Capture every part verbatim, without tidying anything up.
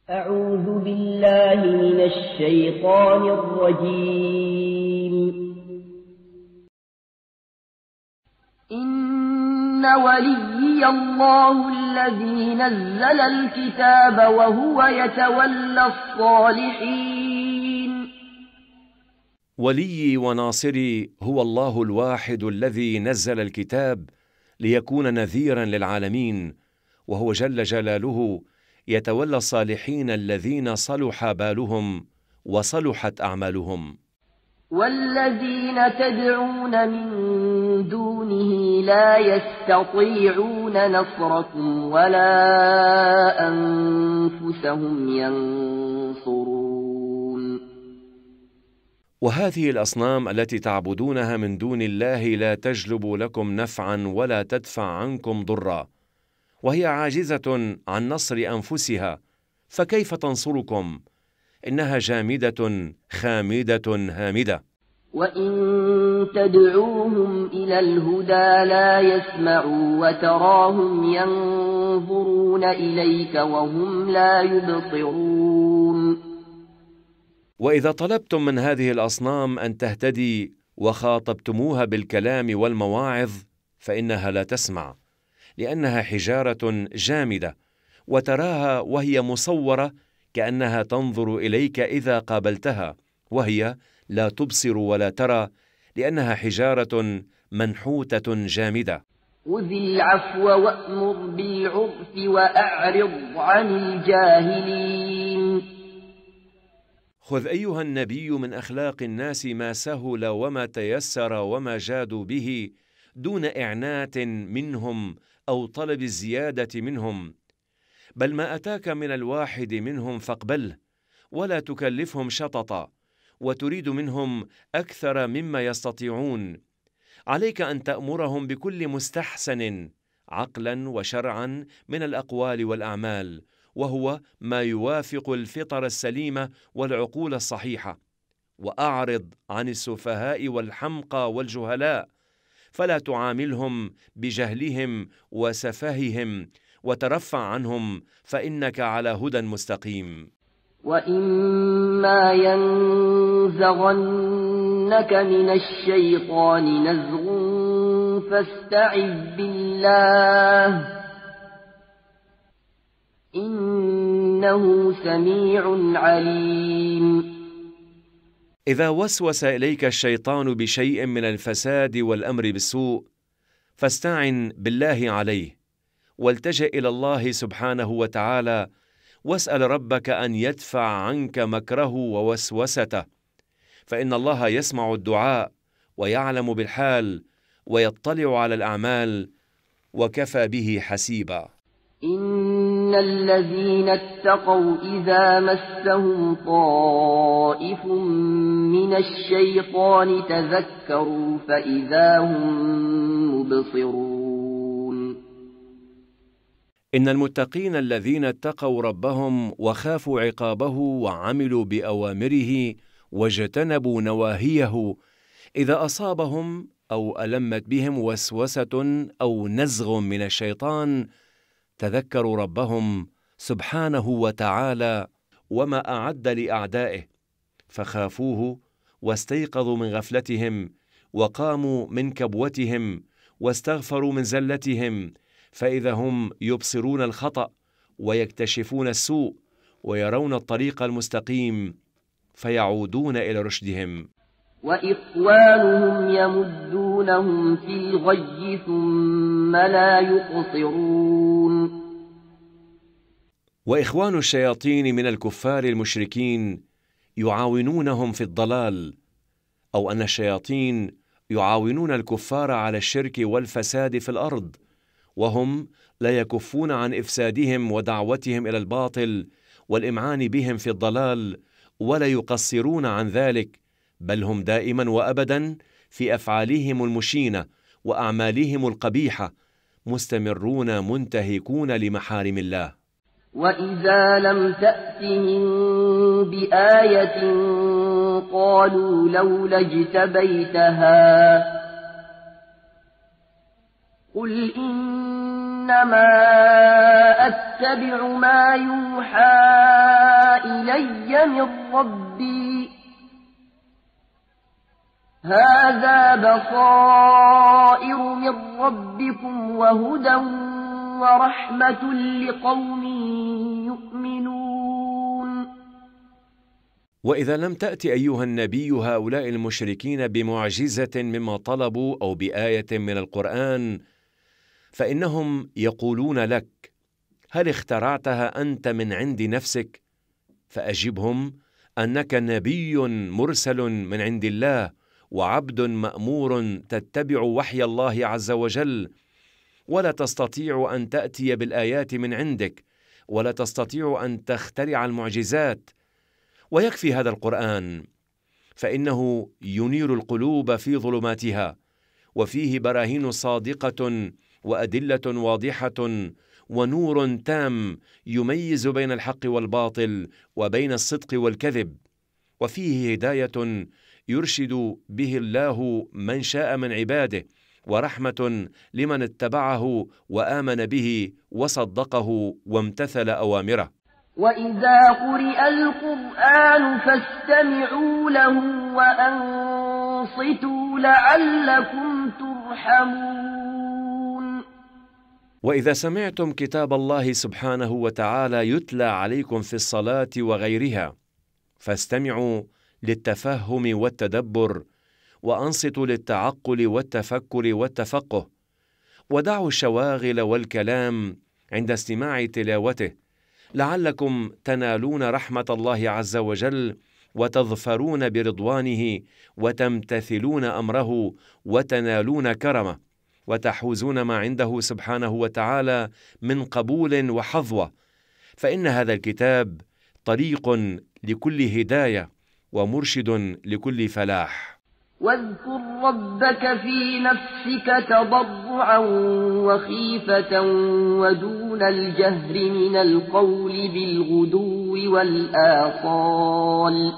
أعوذ بالله من الشيطان الرجيم. إن وليي الله الذي نزل الكتاب وهو يتولى الصالحين. وليي وناصري هو الله الواحد الذي نزل الكتاب ليكون نذيرا للعالمين، وهو جل جلاله يتولى الصالحين الذين صلح بالهم وصلحت أعمالهم. والذين تدعون من دونه لا يستطيعون نصركم ولا أنفسهم ينصرون. وهذه الأصنام التي تعبدونها من دون الله لا تجلب لكم نفعا ولا تدفع عنكم ضرا، وهي عاجزة عن نصر أنفسها، فكيف تنصركم؟ إنها جامدة خامدة هامدة. وإن تدعوهم إلى الهدى لا يسمعوا وتراهم ينظرون إليك وهم لا يبصرون. وإذا طلبتم من هذه الأصنام أن تهتدي وخاطبتموها بالكلام والمواعظ فإنها لا تسمع، لأنها حجارة جامدة، وتراها وهي مصورة كأنها تنظر إليك إذا قابلتها، وهي لا تبصر ولا ترى، لأنها حجارة منحوتة جامدة. خذ العفو وأمر بالعرف وأعرض عن الجاهلين. خذ أيها النبي من أخلاق الناس ما سهل وما تيسر وما جادوا به، دون إعنات منهم أو طلب الزيادة منهم، بل ما أتاك من الواحد منهم فاقبله، ولا تكلفهم شططا وتريد منهم أكثر مما يستطيعون. عليك أن تأمرهم بكل مستحسن عقلا وشرعا من الأقوال والأعمال، وهو ما يوافق الفطر السليمة والعقول الصحيحة، وأعرض عن السفهاء والحمقى والجهلاء، فلا تعاملهم بجهلهم وسفههم، وترفع عنهم فإنك على هدى مستقيم. وإما ينزغنك من الشيطان نزغ فاستعذ بالله إنه سميع عليم. إذا وسوس إليك الشيطان بشيء من الفساد والأمر بالسوء فاستعن بالله عليه، والتجأ إلى الله سبحانه وتعالى، واسأل ربك أن يدفع عنك مكره ووسوسته، فإن الله يسمع الدعاء ويعلم بالحال ويطلع على الأعمال، وكفى به حسيبا. إن الذين اتقوا إذا مسهم طائف من الشيطان تذكروا فإذا هم مبصرون. إن المتقين الذين اتقوا ربهم وخافوا عقابه وعملوا بأوامره واجتنبوا نواهيه، إذا أصابهم أو ألمت بهم وسوسة أو نزغ من الشيطان تذكروا ربهم سبحانه وتعالى وما أعد لأعدائه، فخافوه واستيقظوا من غفلتهم وقاموا من كبوتهم واستغفروا من زلتهم، فإذا هم يبصرون الخطأ ويكتشفون السوء ويرون الطريق المستقيم فيعودون إلى رشدهم. وإخوانهم يمدونهم في الغي ثم لا يقصرون. وإخوان الشياطين من الكفار المشركين يعاونونهم في الضلال، أو أن الشياطين يعاونون الكفار على الشرك والفساد في الأرض، وهم لا يكفون عن إفسادهم ودعوتهم إلى الباطل والإمعان بهم في الضلال، ولا يقصرون عن ذلك، بل هم دائما وأبدا في أفعالهم المشينة وأعمالهم القبيحة مستمرون منتهكون لمحارم الله. وإذا لم تأتهم بآية قالوا لولا اجتبيتها قل إن إنما أتبع ما يوحى إلي من ربي هذا بصائر من ربكم وهدى ورحمة لقوم يؤمنون. وإذا لم تأت أيها النبي هؤلاء المشركين بمعجزة مما طلبوا أو بآية من القرآن، فإنهم يقولون لك: هل اخترعتها أنت من عند نفسك؟ فأجبهم أنك نبي مرسل من عند الله وعبد مأمور تتبع وحي الله عز وجل، ولا تستطيع أن تأتي بالآيات من عندك، ولا تستطيع أن تخترع المعجزات. ويكفي هذا القرآن، فإنه ينير القلوب في ظلماتها، وفيه براهين صادقة وأدلة واضحة ونور تام يميز بين الحق والباطل وبين الصدق والكذب، وفيه هداية يرشد به الله من شاء من عباده، ورحمة لمن اتبعه وآمن به وصدقه وامتثل أوامره. وإذا قرئ القرآن فاستمعوا له وأنصتوا لعلكم ترحمون. وإذا سمعتم كتاب الله سبحانه وتعالى يتلى عليكم في الصلاة وغيرها، فاستمعوا للتفهم والتدبر، وأنصتوا للتعقل والتفكر والتفقه، ودعوا الشواغل والكلام عند استماع تلاوته، لعلكم تنالون رحمة الله عز وجل وتظفرون برضوانه وتمتثلون أمره وتنالون كرمه، وتحوزون ما عنده سبحانه وتعالى من قبول وحظوة، فإن هذا الكتاب طريق لكل هداية ومرشد لكل فلاح. واذكر ربك في نفسك تضرعا وخيفة ودون الجهر من القول بالغدو والآصال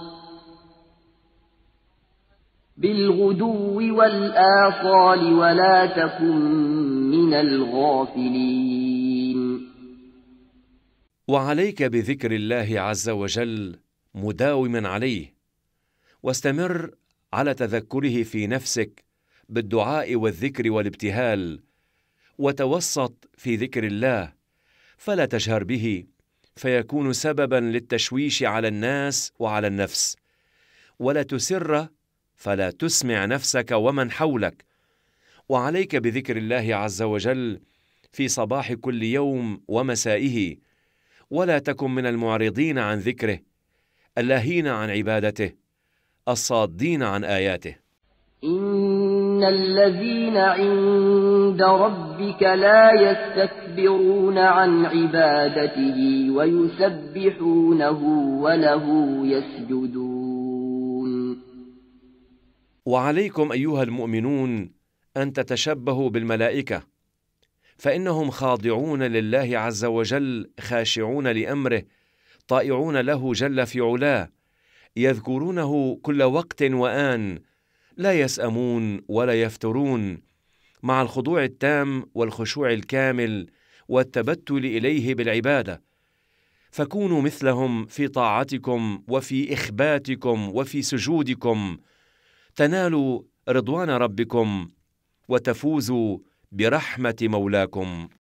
بالغدو والآصال ولا تكن من الغافلين. وعليك بذكر الله عز وجل مداوما عليه، واستمر على تذكره في نفسك بالدعاء والذكر والابتهال، وتوسط في ذكر الله، فلا تجهر به فيكون سببا للتشويش على الناس وعلى النفس، ولا تسر فلا تسمع نفسك ومن حولك. وعليك بذكر الله عز وجل في صباح كل يوم ومسائه، ولا تكن من المعرضين عن ذكره، اللاهين عن عبادته، الصادين عن آياته. إن الذين عند ربك لا يستكبرون عن عبادته ويسبحونه وله يسجدون. وعليكم أيها المؤمنون أن تتشبهوا بالملائكة، فإنهم خاضعون لله عز وجل، خاشعون لأمره، طائعون له جل في علاه، يذكرونه كل وقت وآن، لا يسأمون ولا يفترون، مع الخضوع التام والخشوع الكامل والتبتل إليه بالعبادة. فكونوا مثلهم في طاعتكم وفي إخباتكم وفي سجودكم، تنالوا رضوان ربكم وتفوزوا برحمة مولاكم.